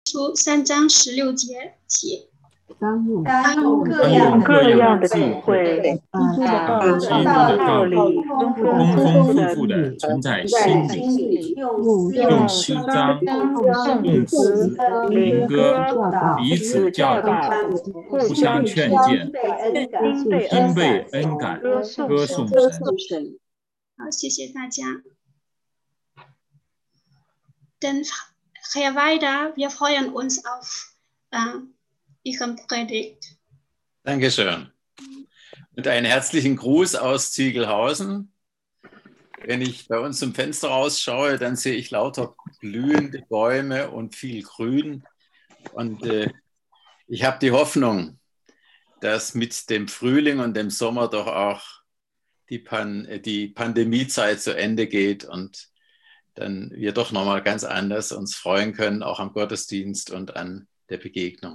出3章16节起。 当用各样的智慧， 把基督的道理丰丰富富的存在心里，用诗章、用词、灵歌彼此教导，互相劝谏，因被恩感，歌颂神。 好，谢谢大家。Dann Herr Weider, wir freuen uns auf Ihre Predigt. Dankeschön. Und einen herzlichen Gruß aus Ziegelhausen. Wenn ich bei uns zum Fenster rausschaue, dann sehe ich lauter blühende Bäume und viel Grün. Und ich habe die Hoffnung, dass mit dem Frühling und dem Sommer doch auch die Pandemiezeit zu Ende geht und dann wir doch nochmal ganz anders uns freuen können, auch am Gottesdienst und an der Begegnung.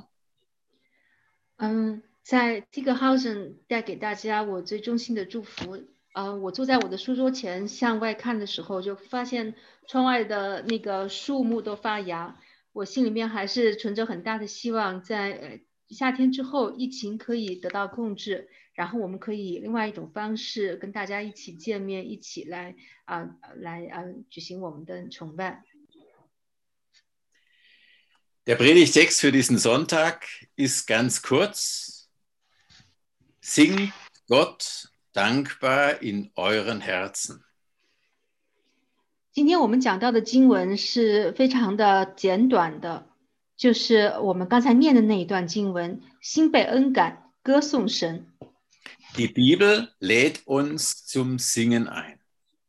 在这个 Hausen 带给大家我最衷心的祝福。我坐在我的书桌前向外看的时候，就发现窗外的那个树木都发芽。我心里面还是存着很大的希望，在夏天之后疫情可以得到控制，然后我们可以以另外一种方式跟大家一起见面，一起来举行我们的崇拜。 Der Predigtext für diesen Sonntag ist ganz kurz. Singt Gott dankbar in euren Herzen. 今天我们讲到的经文是非常的简短的，就是我们刚才念的那一段经文，心被恩感，歌颂神。 Die Bibel lädt uns zum Singen ein.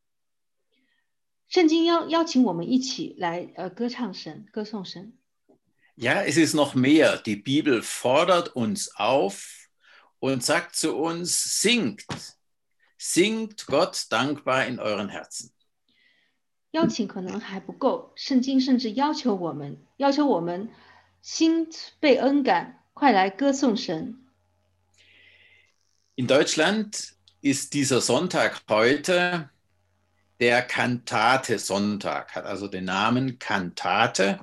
圣经邀请我们一起来歌唱神，歌颂神。 Ja, es ist noch mehr. Die Bibel fordert uns auf und sagt zu uns, singt Gott dankbar in euren Herzen. 邀请可能还不够，圣经甚至要求我们心被恩感，快来歌颂神。 In Deutschland ist dieser Sonntag heute der Kantate-Sonntag, hat also den Namen Kantate.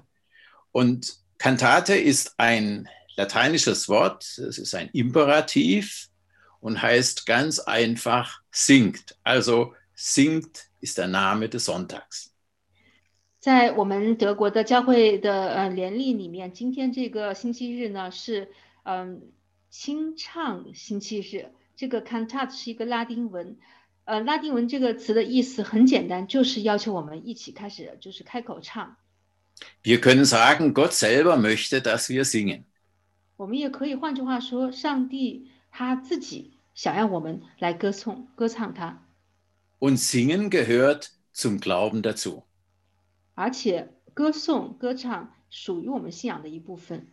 Und Kantate ist ein lateinisches Wort, es ist ein Imperativ und heißt ganz einfach singt. Also singt ist der Name des Sonntags. 在我们德国的教会的联历里面，今天这个星期日呢是清唱星期日。这个 cantat 是一个拉丁文，拉丁文这个词的意思很简单，就是要求我们一起开始，就是开口唱。 Wir können sagen, Gott selber möchte, dass wir singen. 我们也可以换句话说，上帝他自己想让我们来歌唱他。 Und singen gehört zum Glauben dazu. 而且歌唱属于我们信仰的一部分。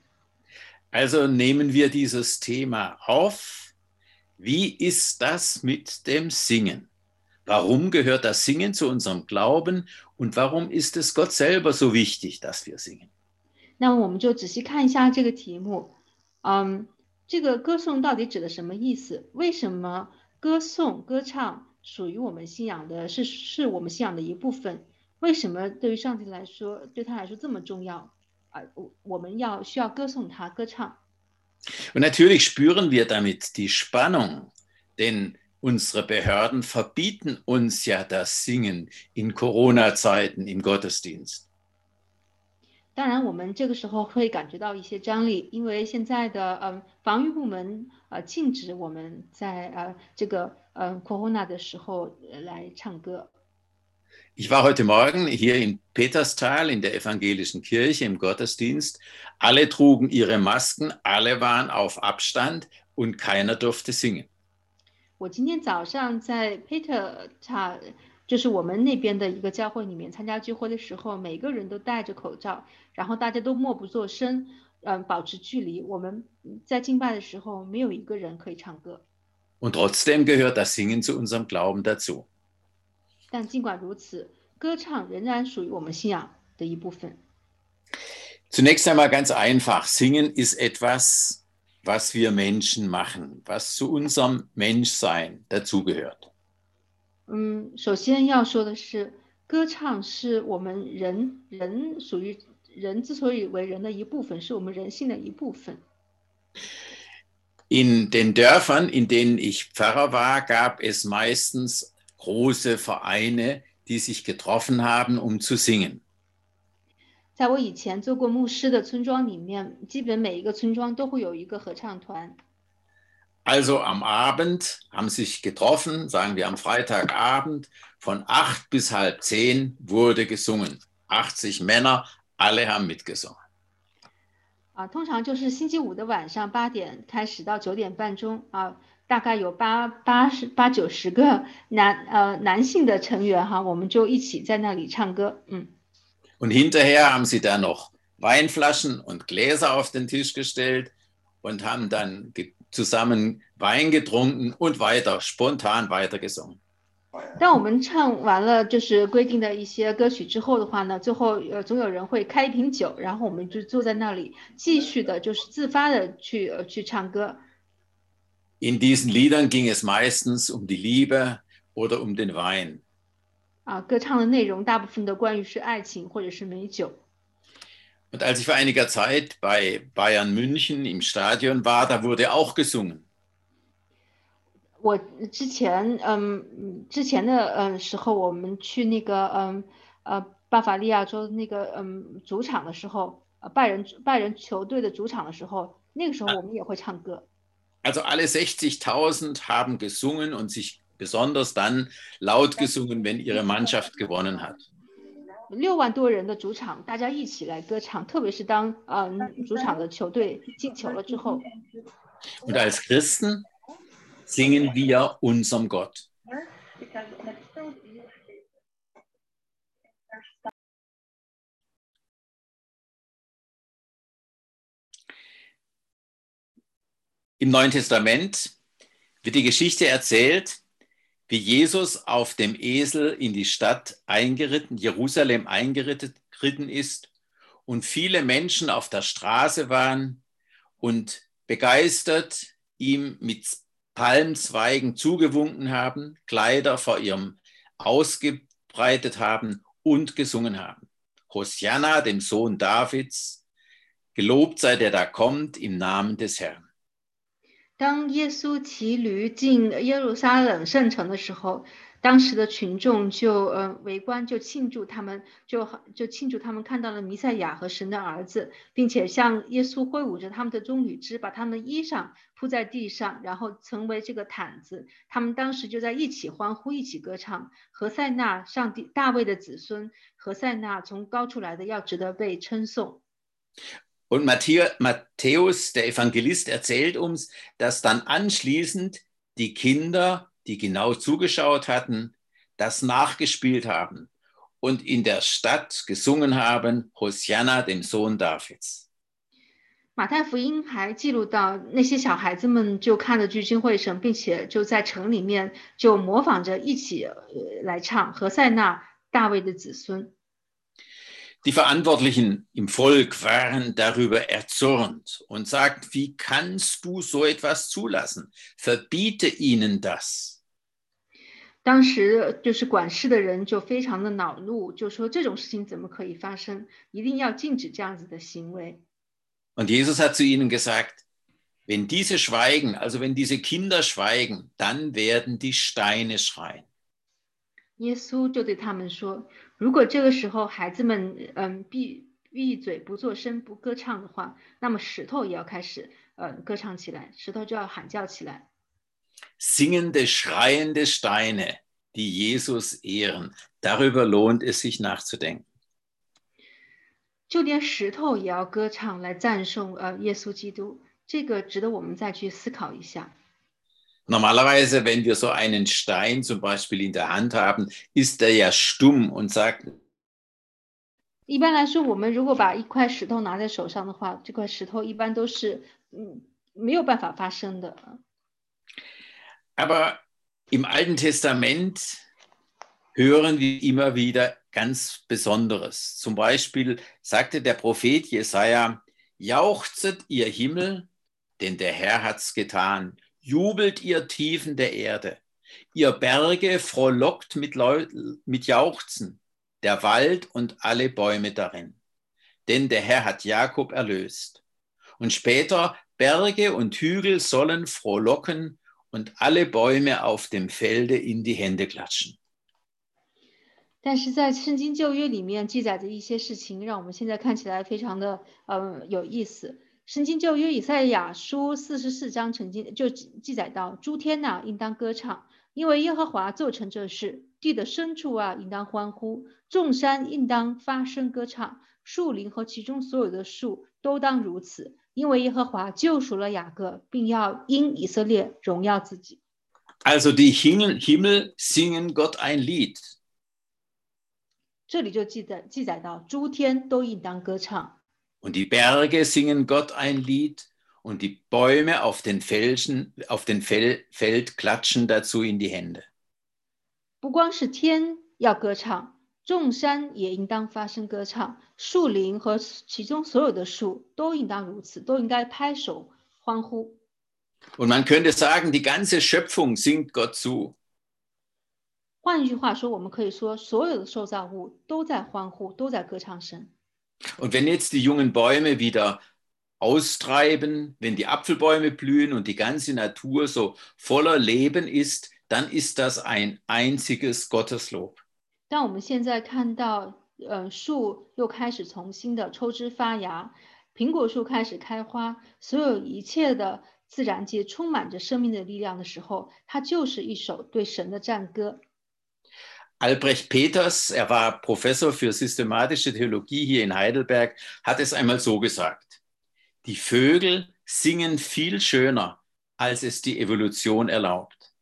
Also nehmen wir dieses Thema auf. Wie ist das mit dem Singen? Warum gehört das Singen zu unserem Glauben und warum ist es Gott selber so wichtig, dass wir singen? 那么我们就仔细看一下这个题目。这个歌颂到底指的什么意思？为什么歌唱属于我们信仰的是我们信仰的一部分？为什么对于上帝来说，对他来说这么重要？我们需要歌颂他，歌唱。 Und natürlich spüren wir damit die Spannung, denn unsere Behörden verbieten uns ja das Singen in Corona-Zeiten im Gottesdienst. 当然，我们这个时候会感觉到一些张力，因为现在的防御部门禁止我们在这个Corona 的时候来唱歌。 Ich war heute Morgen hier in Peterstal in der evangelischen Kirche im Gottesdienst. Alle trugen ihre Masken, alle waren auf Abstand und keiner durfte singen. 我今天早上在 Peterstal， 就是我们那边的一个教会里面参加聚会的时候，每个人都戴着口罩，然后大家都默不作声，保持距离。我们在敬拜的时候，没有一个人可以唱歌。 Und trotzdem gehört das Singen zu unserem Glauben dazu. 但尽管如此，歌唱仍然属于我们信仰的一部分。 Zunächst einmal ganz einfach. Singen ist etwas, was wir Menschen machen, was zu unserem Menschsein dazugehört. 首先要说的是，歌唱是我们人属于人之所以为人的一部分，是我们人性的一部分。 In den Dörfern, in denen ich Pfarrer war, gab es meistens große Vereine, die sich getroffen haben, um zu singen. 在我以前做过牧师的村庄里面，基本每一个村庄都会有一个合唱团。 Also am Abend haben sich getroffen, sagen wir am Freitagabend, von 8 bis halb 10 wurde gesungen. 80 Männer, alle haben mitgesungen. 通常就是星期五的晚上8点开始到9点半钟大概有80-90个男性的成员我们就一起在那里唱歌。 Und hinterher haben sie dann noch Weinflaschen und Gläser auf den Tisch gestellt und haben dann zusammen Wein getrunken und weiter, spontan weitergesungen. 当我们唱完了就是规定的一些歌曲之后的话呢，最后总有人会开一瓶酒，然后我们就坐在那里继续的就是自发的去唱歌。 In diesen Liedern ging es meistens um die Liebe oder um den Wein. 歌唱的内容大部分的关于是爱情或者是美酒。 Und als ich vor einiger Zeit bei Bayern München im Stadion war, da wurde auch gesungen. 我之前的时候，我们去那个巴伐利亚州那个主场的时候，拜仁球队的主场的时候，那个时候我们也会唱歌。 Also alle 60.000 haben gesungen und sich besonders dann laut gesungen, wenn ihre Mannschaft gewonnen hat. 6万多人的主场，大家一起来歌唱，特别是当主场的球队进球了之后。 Und als Christen singen wir unserem Gott. Im Neuen Testament wird die Geschichte erzählt, wie Jesus auf dem Esel in die Stadt Jerusalem eingeritten ist und viele Menschen auf der Straße waren und begeistert ihm mit Palmzweigen zugewunken haben, Kleider vor ihrem ausgebreitet haben und gesungen haben. Hosianna, dem Sohn Davids, gelobt sei der da kommt im Namen des Herrn. 当耶稣骑驴进耶路撒冷圣城的时候，当时的群众就围观，就庆祝他们，就庆祝他们看到了弥赛亚和神的儿子，并且向耶稣挥舞着他们的棕榈枝，把他们的衣裳铺在地上，然后成为这个毯子。他们当时就在一起欢呼，一起歌唱：何塞纳，上帝大卫的子孙，何塞纳，从高处来的要值得被称颂。 Und Matthäus, der Evangelist, erzählt uns, dass dann anschließend die Kinder, die genau zugeschaut hatten, das nachgespielt haben und in der Stadt gesungen haben, Hosianna, dem Sohn Davids. 马太福音还记录到那些小孩子们就看着聚精会神，并且就在城里面就模仿着一起来唱何塞纳，大卫的子孙。 Die Verantwortlichen im Volk waren darüber erzürnt und sagten, wie kannst du so etwas zulassen? Verbiete ihnen das. 当时就是管事的人就非常的恼怒，就说这种事情怎么可以发生？一定要禁止这样子的行为。 Und Jesus hat zu ihnen gesagt, wenn diese schweigen, also wenn diese Kinder schweigen, dann werden die Steine schreien. 耶稣就对他们说，如果这个时候孩子们闭嘴不作声不歌唱的话，那么石头也要开始歌唱起来，石头就要喊叫起来。 Singende, schreiende Steine, die Jesus ehren, darüber lohnt es sich nachzudenken. 就连石头也要歌唱来赞颂耶稣基督，这个值得我们再去思考一下。 Normalerweise, wenn wir so einen Stein zum Beispiel in der Hand haben, ist er ja stumm und sagt. 一般来说，我们如果把一块石头拿在手上的话，这块石头一般都是没有办法发声的。 Aber im Alten Testament hören wir immer wieder ganz Besonderes. Zum Beispiel sagte der Prophet Jesaja: Jauchzet ihr Himmel, denn der Herr hat's getan. Jubelt ihr Tiefen der Erde, ihr Berge frohlockt mit Jauchzen, der Wald und alle Bäume darin. denn der Herr hat Jakob erlöst. Und später, Berge und Hügel sollen frohlocken und alle Bäume auf dem Felde in die Hände klatschen. 但是在圣经旧约里面记载的一些事情，让我们现在看起来非常的有意思。圣经旧约以赛亚书44章曾经就记载到，诸天呐，应当歌唱，因为耶和华做成这事；地的深处啊，应当欢呼；众山应当发声歌唱，树林和其中所有的树都当如此，因为耶和华救赎了雅各，并要因以色列荣耀自己。 Also die Himmel singen Gott ein Lied. 这里就记载到，诸天都应当歌唱。 Und die Berge singen Gott ein Lied und die Bäume auf den Feld klatschen dazu in die Hände. 不光是天要歌唱，众山也应当发声歌唱，树林和其中所有的树都应当如此，都应该拍手欢呼。 Und man könnte sagen, die ganze Schöpfung singt Gott zu. 换一句话说，我们可以说，所有的受造物都在欢呼，都在歌唱神。 Und wenn jetzt die jungen Bäume wieder austreiben, wenn die Apfelbäume blühen und die ganze Natur so voller Leben ist, dann ist das ein einziges Gotteslob. 当我们现在看到，树又开始重新的抽枝发芽，苹果树开始开花，所有一切的自然界充满着生命的力量的时候，它就是一首对神的赞歌。 Albrecht Peters, er war Professor für systematische Theologie hier in Heidelberg, hat es einmal so gesagt: Die Vögel singen viel schöner, als es die Evolution erlaubt.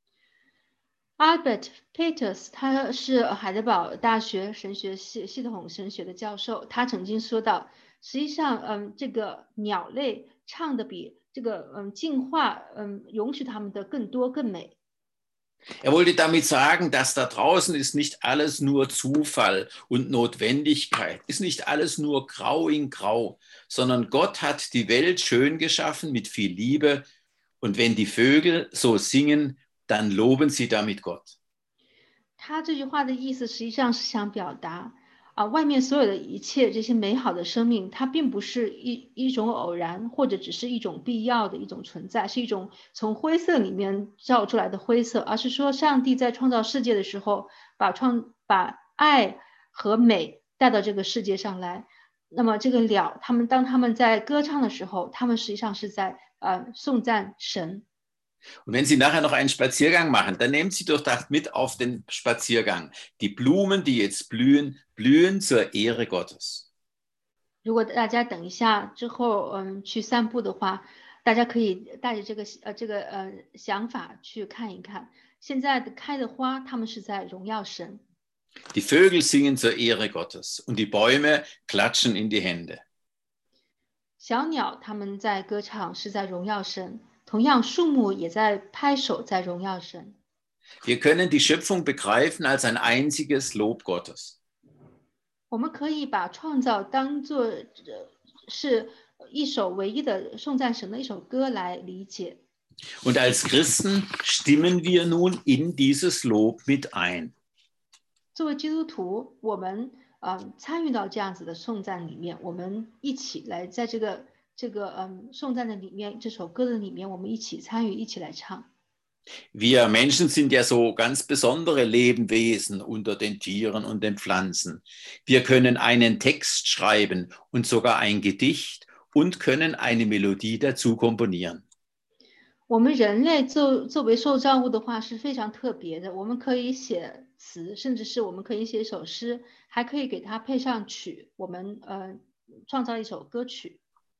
Albert Peters 他是海德堡大学神学系统神学的教授，他曾经说到，实际上，这个鸟类唱的比这个进化容许他们的更多更美。 Er wollte damit sagen, dass da draußen ist nicht alles nur Zufall und Notwendigkeit, ist nicht alles nur grau in grau, sondern Gott hat die Welt schön geschaffen mit viel Liebe und wenn die Vögel so singen, dann loben sie damit Gott. 他这句话的意思实际上是想表达外面所有的一切这些美好的生命，它并不是一种偶然，或者只是一种必要的一种存在，是一种从灰色里面照出来的灰色，而是说上帝在创造世界的时候，把爱和美带到这个世界上来。那么这个鸟，当他们在歌唱的时候，他们实际上是在颂赞神。 Und wenn Sie nachher noch einen Spaziergang machen, dann nehmen Sie doch das mit auf den Spaziergang. Die Blumen, die jetzt blühen, blühen zur Ehre Gottes. 如果大家等一下之后去散步的话，大家可以带着这个想法去看一看，现在开的花，他们是在荣耀神。 Die Vögel singen zur Ehre Gottes und die Bäume klatschen in die Hände. 小鸟他们在歌唱，是在荣耀神。同样，树木也在拍手，在荣耀神。 Wir können die Schöpfung begreifen als ein einziges Lob Gottes. 我们可以把创造当作是一首唯一的颂赞神的一首歌来理解。 Und als Christen stimmen wir nun in dieses Lob mit ein. 作为基督徒，我们参与到这样子的颂赞里面，我们一起来在这个颂赞的里面，这首歌的里面，我们一起参与，一起来唱。 Wir Menschen sind ja so ganz besondere Lebewesen unter den Tieren und den Pflanzen. Wir können einen Text schreiben und sogar ein Gedicht und können eine Melodie dazu komponieren. 我们人类作为受造物的话是非常特别的，我们可以写词，甚至是我们可以写一首诗，还可以给它配上曲，我们创造一首歌曲。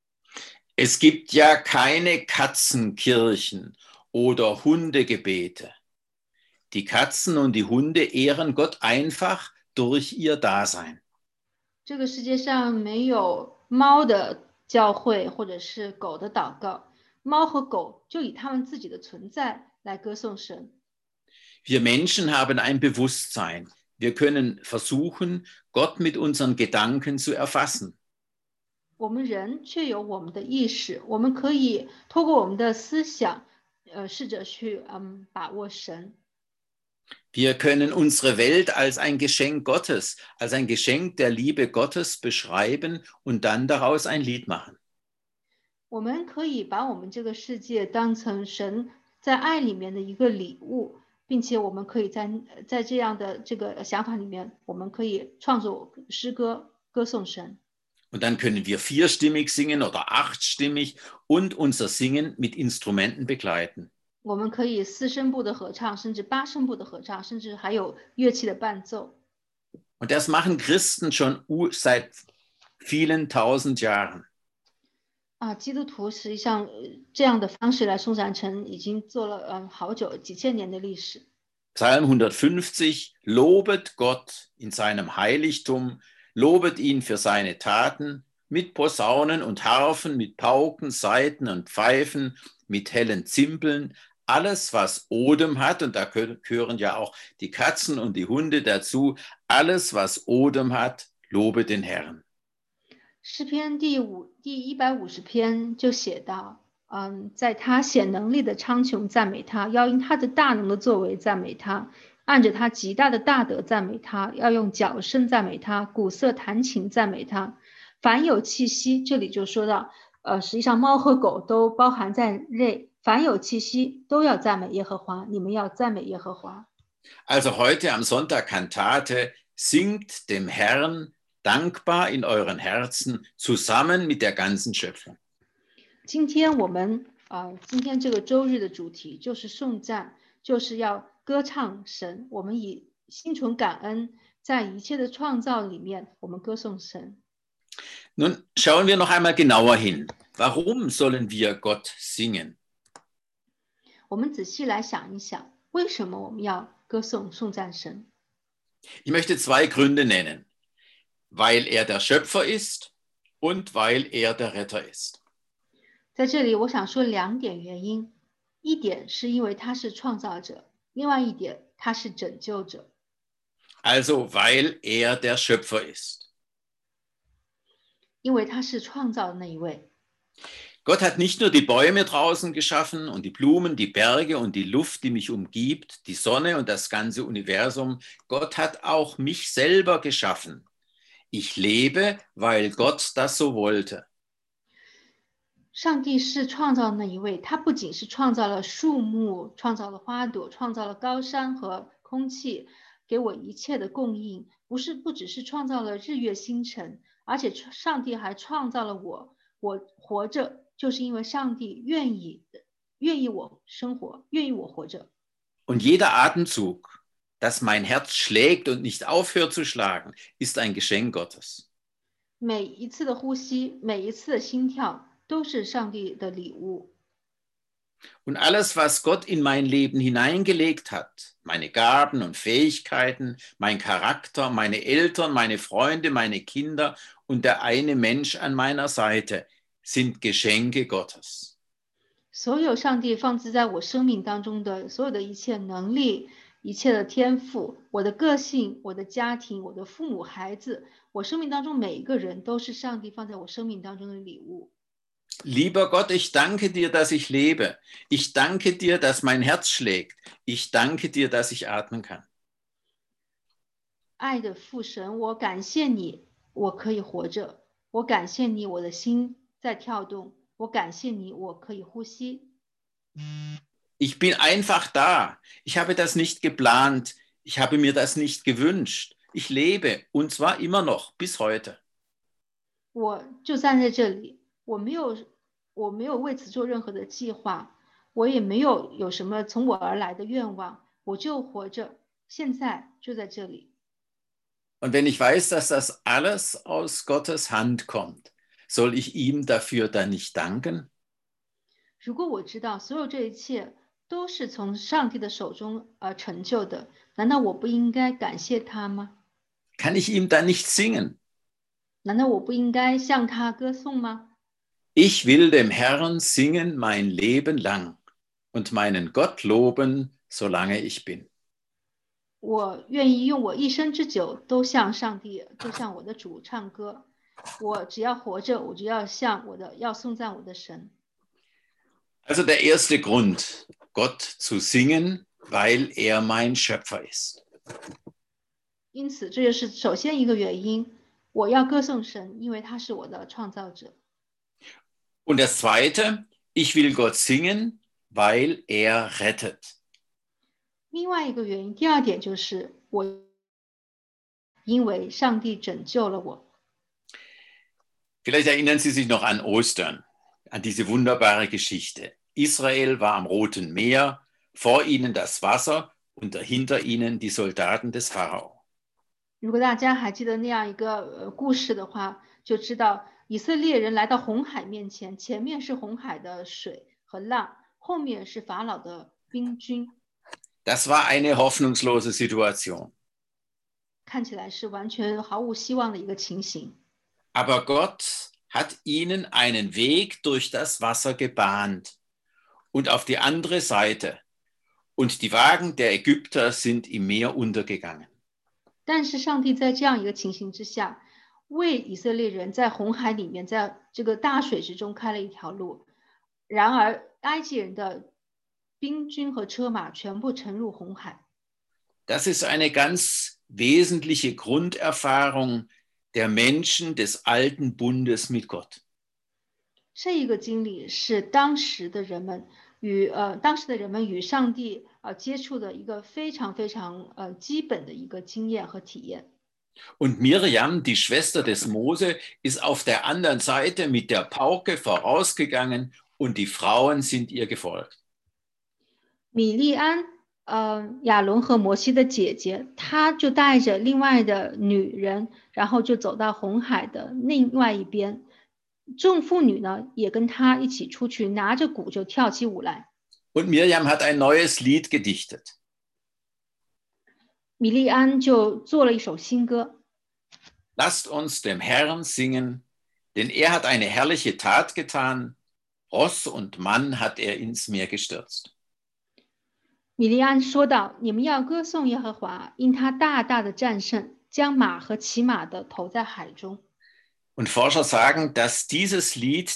Es gibt ja keine Katzenkirchen oder Hundegebete. Die Katzen und die Hunde ehren Gott einfach durch ihr Dasein. 这个世界上没有猫的教会或者是狗的祷告，猫和狗就以他们自己的存在来歌颂神。 Wir Menschen haben ein Bewusstsein. Wir können versuchen, Gott mit unseren Gedanken zu erfassen. 我们人却有我们的意识，我们可以透过我们的思想，试着去把握神。 Wir können unsere Welt als ein Geschenk Gottes, als ein Geschenk der Liebe Gottes beschreiben und dann daraus ein Lied machen. 我们可以把我们这个世界当成神在爱里面的一个礼物，并且我们可以在这样的这个想法里面，我们可以创作诗歌，歌颂神。 Und dann können wir 4stimmig singen oder 8stimmig und unser Singen mit Instrumenten begleiten. 我们可以4声部的合唱，甚至8声部的合唱，甚至还有乐器的伴奏。 Und das machen Christen schon seit vielen tausend Jahren. 基督徒实际上这样的方式来颂赞神，已经做了好久，几千年的历史。 Psalm 150, lobet Gott in seinem Heiligtum, lobet ihn für seine Taten, mit Posaunen und Harfen, mit Pauken, Saiten und Pfeifen, mit hellen Zimbeln, alles, was Odem hat, und da gehören ja auch die Katzen und die Hunde dazu, alles, was Odem hat, lobe den Herrn. 诗篇第150篇就写到，在他显能力的苍穹赞美他，要因他的大能的作为赞美他，按着他极大的大德赞美他，要用角声赞美他，鼓瑟弹琴赞美他。凡有气息，这里就说到，实际上猫和狗都包含在内，凡有气息都要赞美耶和华，你们要赞美耶和华。 Also heute am Sonntag Kantate, singt dem Herrn dankbar in euren Herzen zusammen mit der ganzen Schöpfung. 今天这个周日的主题就是颂赞，就是要歌唱神。我们以心存感恩，在一切的创造里面，我们歌颂神。 Nun schauen wir noch einmal genauer hin. Warum sollen wir Gott singen? 我们仔细来想一想，为什么我们要歌颂颂赞神？ Ich möchte 2 Gründe nennen. Weil er der Schöpfer ist und weil er der Retter ist. 在这里我想说2点原因，一点是因为他是创造者，另外一点他是拯救者。 Also weil er der Schöpfer ist. 因为他是创造的那一位。 Gott hat nicht nur die Bäume draußen geschaffen und die Blumen, die Berge und die Luft, die mich umgibt, die Sonne und das ganze Universum. Gott hat auch mich selber geschaffen. Ich lebe, weil Gott das so wollte. 上帝是创造的那一位，他不仅是创造了树木，创造了花朵，创造了高山和空气，给我一切的供应，不只是创造了日月星辰，而且上帝还创造了我活着，就是因为上帝愿意我生活，愿意我活着。 Und jeder Atemzug, dass mein Herz schlägt und nicht aufhört zu schlagen, ist ein Geschenk Gottes. 每一次的呼吸，每一次的心跳，都是上帝的礼物。 Und alles, was Gott in mein Leben hineingelegt hat, meine Gaben und Fähigkeiten, mein Charakter, meine Eltern, meine Freunde, meine Kinder und der eine Mensch an meiner Seite, sind Geschenke Gottes. 所有上帝放置在我生命当中的所有的一切能力，一切的天赋，我的个性，我的家庭，我的父母孩子，我生命当中每一个人都是上帝放在我生命当中的礼物。 Lieber Gott, ich danke dir, dass ich lebe. Ich danke dir, dass mein Herz schlägt. Ich danke dir, dass ich atmen kann. 爱的父神，我感谢你，我可以活着。我感谢你，我的心在跳动。我感谢你，我可以呼吸。 Ich bin einfach da. Ich habe das nicht geplant. Ich habe mir das nicht gewünscht. Ich lebe, und zwar immer noch, bis heute. 我就站在这里，我没有为此做任何的计划，我也没有什么从我而来的愿望，我就活着，现在就在这里。 Und wenn ich weiß, dass das alles aus Gottes Hand kommt, soll ich ihm dafür dann nicht danken? 如果我知道所有这一切都是从上帝的手中成就的，难道我不应该感谢他吗？ Kann ich ihm dann nicht singen? 难道我不应该向他歌颂吗？ Ich will dem Herrn singen mein Leben lang und meinen Gott loben, solange ich bin. 我愿意用我一生之久都向上帝，都向我的主唱歌。我只要活着，我就要要颂赞我的神。 Also der erste Grund, Gott zu singen, weil er mein Schöpfer ist. 因此，这就是首先一个原因，我要歌颂神，因为他是我的创造者。 Und das Zweite, ich will Gott singen, weil er rettet. 另外一个原因，第二点就是我因为上帝拯救了我。 Vielleicht erinnern Sie sich noch an Ostern, an diese wunderbare Geschichte. Israel war am Roten Meer, vor ihnen das Wasser und hinter ihnen die Soldaten des Pharao. 如果大家还记得那样一个故事的话，就知道以色列人来到红海面前，前面是红海的水和浪，后面是法老的兵军。 Das war eine hoffnungslose Situation. 看起来是完全毫无希望的一个情形。 Aber Gott hat ihnen einen Weg durch das Wasser gebahnt und auf die andere Seite. Und die Wagen der Ägypter sind im Meer untergegangen. 但是上帝在这样一个情形之下，为以色列人在红海里面，在这个大水之中开了一条路。然而，埃及人的兵军和车马全部沉入红海。 Das ist eine ganz wesentliche Grunderfahrung der Menschen des alten Bundes mit Gott. 这一个经历是当时的人们与上帝接触的一个非常非常基本的一个经验和体验。 Und Miriam, die Schwester des Mose, ist auf der anderen Seite mit der Pauke vorausgegangen und die Frauen sind ihr gefolgt. 米利安，亚伦和摩西的姐姐，她就带着另外的女人，然后就走到红海的另外一边。众妇女呢，也跟她一起出去，拿着鼓就跳起舞来。 Und Miriam hat ein neues Lied gedichtet. 米利安就做了一首新歌。 Lasst uns dem Herrn singen, denn er hat eine herrliche Tat getan. Ross und Mann hat er ins Meer gestürzt. 米利安说道：“你们要歌颂耶和华，因他大大的战胜，将马和骑马的投在海中。” Und Forscher sagen, dass dieses Lied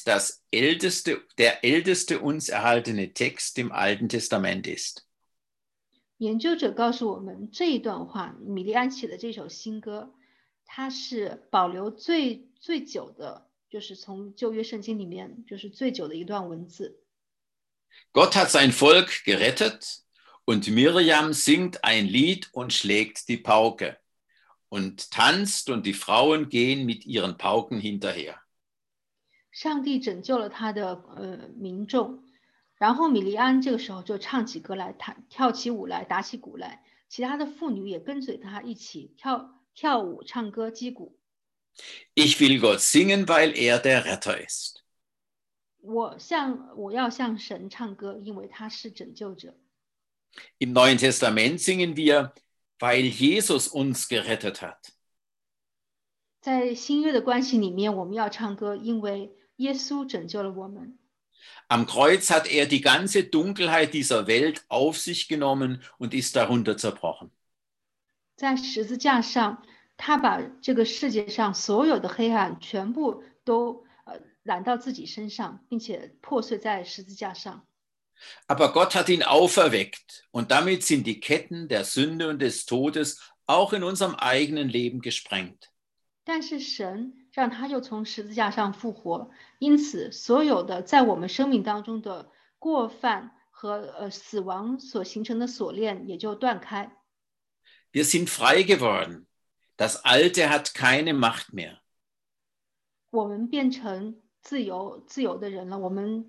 der älteste uns erhaltene Text im Alten Testament ist. 研究者告诉我们，这一段话，米利安写的这首新歌，它是保留最久的，就是从旧约圣经里面就是最久的一段文字。 Gott hat sein Volk gerettet und Miriam singt ein Lied und schlägt die Pauke und tanzt und die Frauen gehen mit ihren Pauken hinterher. 上帝拯救了他的民众。然后米利安这个时候就唱起歌来，跳起舞来，打起鼓来，其他的妇女也跟随他一起跳舞、唱歌、击鼓。 Ich will Gott singen, weil er der Retter ist. 我要向神唱歌，因为他是拯救者。 Im Neuen Testament singen wir, weil Jesus uns gerettet hat. 在新约的关系里面，我们要唱歌，因为耶稣拯救了我们。 Am Kreuz hat er die ganze Dunkelheit dieser Welt auf sich genommen und ist darunter zerbrochen. 在十字架上，他把这个世界上所有的黑暗全部都揽到自己身上，并且破碎在十字架上。 Aber Gott hat ihn auferweckt und damit sind die Ketten der Sünde und des Todes auch in unserem eigenen Leben gesprengt. 但是神让他又从十字架上复活，因此所有的在我们生命当中的过犯和死亡所形成的锁链也就断开。 Wir sind frei geworden. Das Alte hat keine Macht mehr. 我们变成自由的人了。我们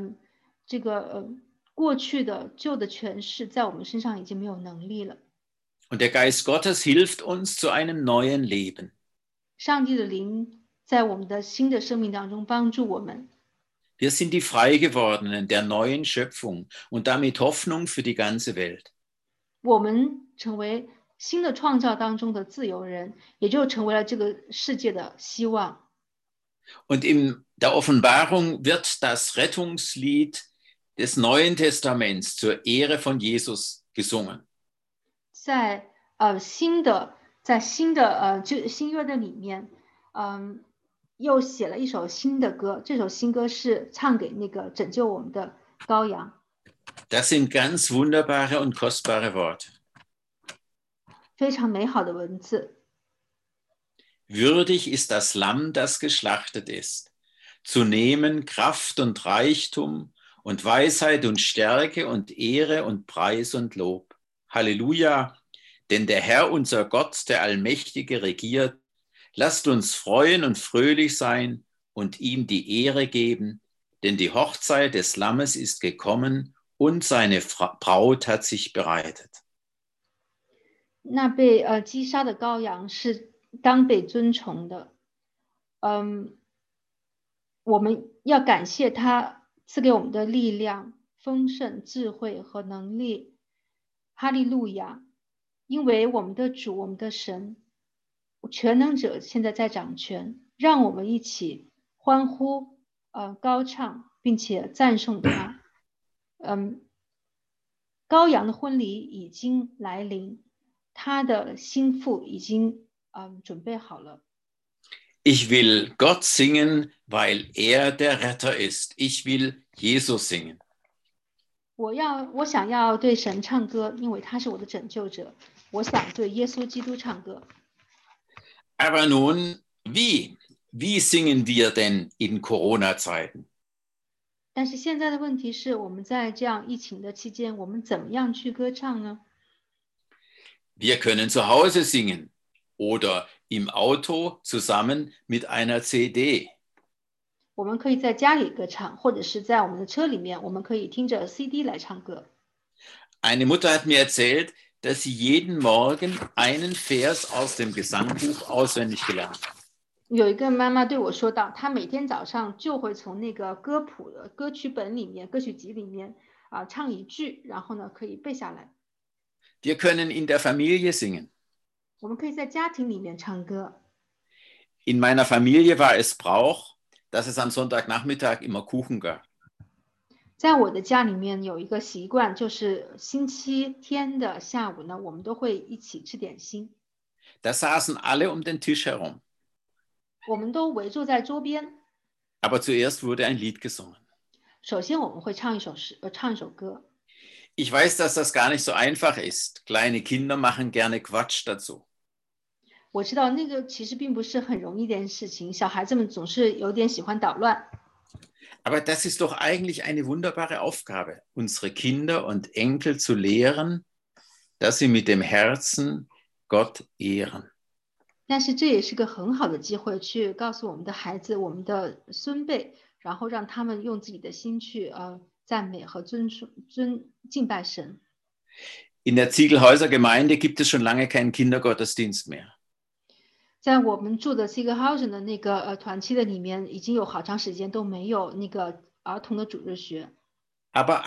过去的旧的权势在我们身上已经没有能力了。 Und der Geist Gottes hilft uns zu einem neuen Leben. 上帝的灵在我们的新的生命当中帮助我们。 Wir sind die Freigewordenen der neuen Schöpfung und damit Hoffnung für die ganze Welt. 我们成为新的创造当中的自由人，也就成为了这个世界的希望。 Und in der Offenbarung wird das Rettungslied des Neuen Testaments zur Ehre von Jesus gesungen. 在新约的里面，又写了一首新的歌。这首新歌是唱给那个拯救我们的羔羊。 Das sind ganz wunderbare und kostbare Worte. 非常美好的文字。 Würdig ist das Lamm, das geschlachtet ist, zu nehmen Kraft und Reichtum und Weisheit und Stärke und Ehre und Preis und Lob. Halleluja, denn der Herr, unser Gott, der Allmächtige, regiert. Lasst uns freuen und fröhlich sein und ihm die Ehre geben, denn die Hochzeit des Lammes ist gekommen und seine Braut hat sich bereitet. 那被击杀的羔羊是当被尊崇的。我们要感谢他赐给我们的力量、丰盛、智慧和能力。哈利路亚！因为我们的主，我们的神，全能者现在在掌权，让我们一起欢呼、高唱，并且赞颂他。羔羊的婚礼已经来临，他的心腹已经准备好了。 Ich will Gott singen, weil er der Retter ist. Ich will Jesus singen. 我想要对神唱歌，因为他是我的拯救者。我想对耶稣基督唱歌。 Aber nun, wie? Wie singen wir denn in Corona-Zeiten? 但是现在的问题是，我们在这样疫情的期间，我们怎么样去歌唱呢？ Wir können zu Hause singen oder im Auto zusammen mit einer CD. 我们可以在家里歌唱，或者是在我们的车里面，我们可以听着 CD 来唱歌。 Eine Mutter hat mir erzählt, dass sie jeden Morgen einen Vers aus dem Gesangbuch auswendig gelernt hat. 有一个妈妈对我说道，她每天早上就会从那个歌谱的歌曲本里面、歌曲集里面唱一句，然后呢可以背下来。 Wir können in der Familie singen. 我们可以在家庭里面唱歌。 In meiner Familie war es Brauch, dass es am Sonntagnachmittag immer Kuchen gab. 在我的家里面有一个习惯，就是星期天的下午呢，我们都会一起吃点心。 Da saßen alle um den Tisch herum. 我们都围坐在桌边。 Aber zuerst wurde ein Lied gesungen. 首先我们会唱一首歌。 Ich weiß, dass das gar nicht so einfach ist. Kleine Kinder machen gerne Quatsch dazu. 我知道那个其实并不是很容易的事情，小孩子们总是有点喜欢捣乱。 Aber das ist doch eigentlich eine wunderbare Aufgabe, unsere Kinder und Enkel zu lehren, dass sie mit dem Herzen Gott ehren. 但是这也是个很好的机会，去告诉我们的孩子、我们的孙辈，然后让他们用自己的心去赞美和敬拜神。 In der Ziegelhäuser Gemeinde gibt es schon lange keinen Kindergottesdienst mehr. 在我们住的 Ziegelhausen 的那个团契的里面，已经有好长时间都没有那个儿童的主日学。 Aber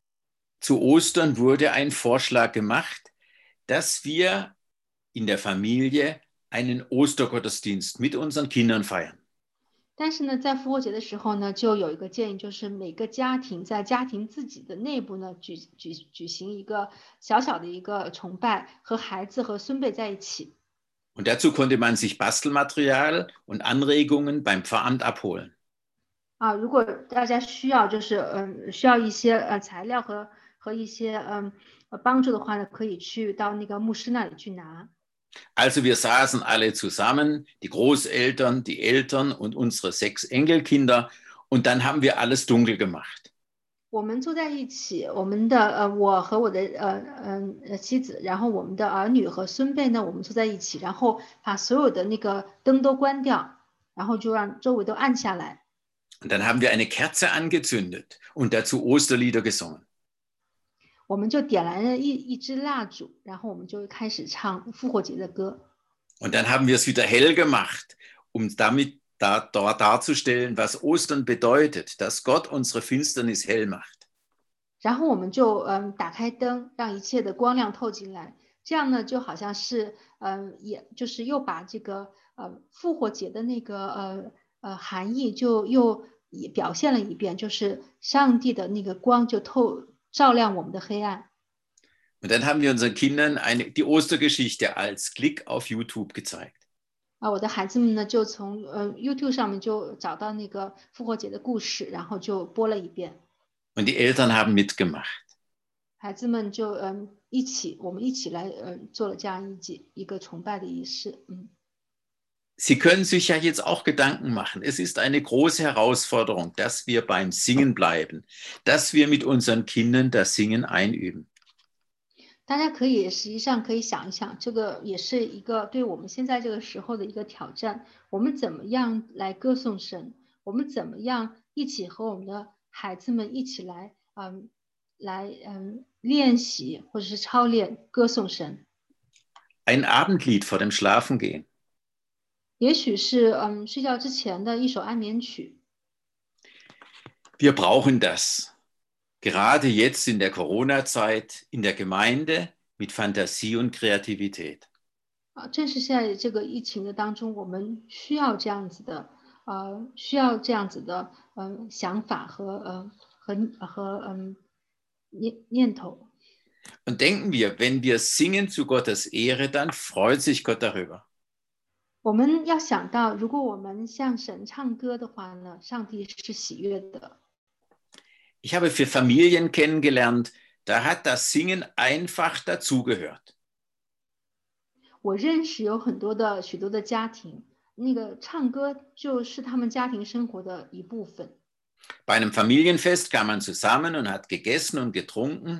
zu Ostern wurde ein Vorschlag gemacht, dass wir in der Familie einen Ostergottesdienst mit unseren Kindern feiern. 但是呢，在复活节的时候呢，就有一个建议，就是每个家庭在家庭自己的内部呢，举行一个小小的一个崇拜，和孩子和孙辈在一起。 Und dazu konnte man sich Bastelmaterial und Anregungen beim Pfarramt abholen. 如果大家需要需要一些材料和一些帮助的话呢，可以去到那个牧师那里去拿。 Also wir saßen alle zusammen, die Großeltern, die Eltern und unsere 6 Enkelkinder, und dann haben wir alles dunkel gemacht. 我们坐在一起，我们的我和我的妻子，然后我们的儿女和孙辈呢，我们坐在一起，然后把所有的那个灯都关掉，然后就让周围都暗下来。 Und dann haben wir eine Kerze angezündet und dazu Osterlieder gesungen. 我们就点燃了一支蜡烛，然后我们就开始唱复活节的歌。 Und dann haben wir es wieder hell gemacht, um damit darzustellen, was Ostern bedeutet, dass Gott unsere Finsternis hell macht. 然后我们就打开灯，让一切的光亮透进来。这样呢，就好像是也就是又把这个复活节的那个含义就又也表现了一遍，就是上帝的那个光就照亮我们的黑暗。 Und dann haben wir unseren Kindern die Ostergeschichte als Klick auf YouTube gezeigt. 我的孩子们呢，就从YouTube 上面就找到那个复活节的故事，然后就播了一遍。 Und die Eltern haben mitgemacht. 孩子们就我们一起来做了这样一个崇拜的仪式。 Sie können sich ja jetzt auch Gedanken machen. Es ist eine große Herausforderung, dass wir beim Singen bleiben, dass wir mit unseren Kindern das Singen einüben. 大家实际上可以想一想，这个也是一个对我们现在这个时候的一个挑战。我们怎么样来歌颂神？我们怎么样一起和我们的孩子们一起来练习或者是操练歌颂神？ Ein Abendlied vor dem Schlafengehen. 也许是睡觉之前的一首安眠曲。 Wir brauchen das. Gerade jetzt in der Corona-Zeit, in der Gemeinde, mit Fantasie und Kreativität. 正是在这个疫情的当中，我们需要这样子的想法和念头。 Und denken wir, wenn wir singen zu Gottes Ehre, dann freut sich Gott darüber. 我们要想到，如果我们向神唱歌的话呢，上帝是喜悦的。 Ich habe für Familien kennengelernt, da hat das Singen einfach dazugehört. 我认识有许多的家庭，那个唱歌就是他们家庭生活的一部分。 Bei einem Familienfest kam man zusammen und hat gegessen und getrunken.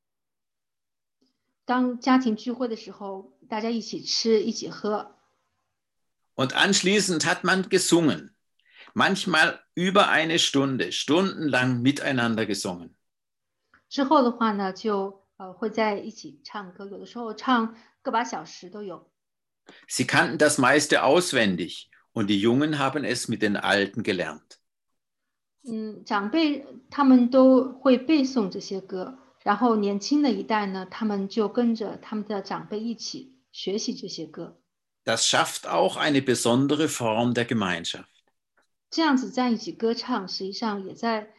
当家庭聚会的时候，大家一起吃，一起喝。 Und anschließend hat man gesungen. Manchmal über eine Stunde, stundenlang miteinander gesungen. 之后的话呢，就会在一起唱歌，有的时候唱个把小时都有。 Sie kannten das meiste auswendig und die Jungen haben es mit den Alten gelernt. 长辈他们都会背诵这些歌，然后年轻的一代呢，他们就跟着他们的长辈一起学习这些歌。 Das schafft auch eine besondere Form der Gemeinschaft. 这样子在一起歌唱，实际上也在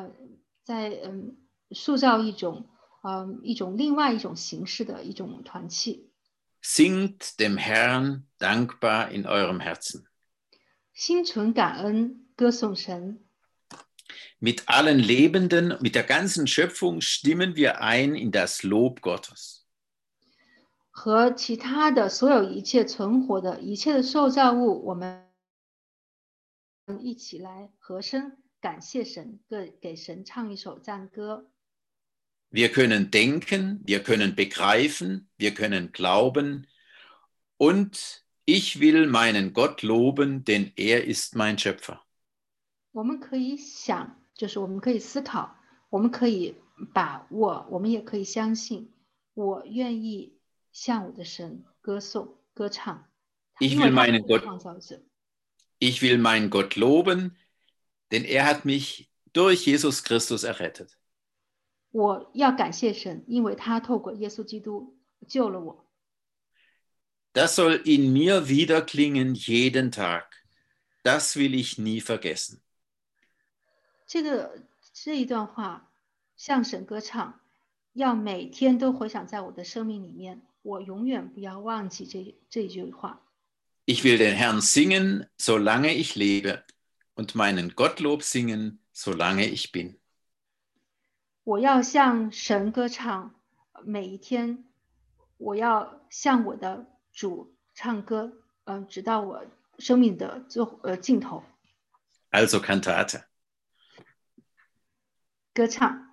塑造一种另外一种形式的一种团契。 Singt dem Herrn dankbar in eurem Herzen. 心存感恩，歌颂神。 Mit allen Lebenden, mit der ganzen Schöpfung stimmen wir ein in das Lob Gottes. 和其他的所有一切存活的一切的受造物，我们一起来和声感谢神，给神唱一首赞歌。 Wir können denken, wir können begreifen, wir können glauben und ich will meinen Gott loben, denn er ist mein Schöpfer. 我们可以想，就是我们可以思考，我们可以把握，我们也可以相信，我愿意向我的神歌颂、歌唱。 Ich will meinen Gott loben, denn er hat mich durch Jesus Christus errettet. 我要感谢神，因为他透过耶稣基督救了我。 Das soll in mir wiederklingen jeden Tag. Das will ich nie vergessen. 这一段话，向神歌唱，要每天都回想在我的生命里面，我永远不要忘记这一句话。 Ich will den Herrn singen, solange ich lebe, und meinen Gottlob singen, solange ich bin. 我要向神歌唱，每一天，我要向我的主唱歌，直到我生命的尽头。 Also Kantate. 歌唱。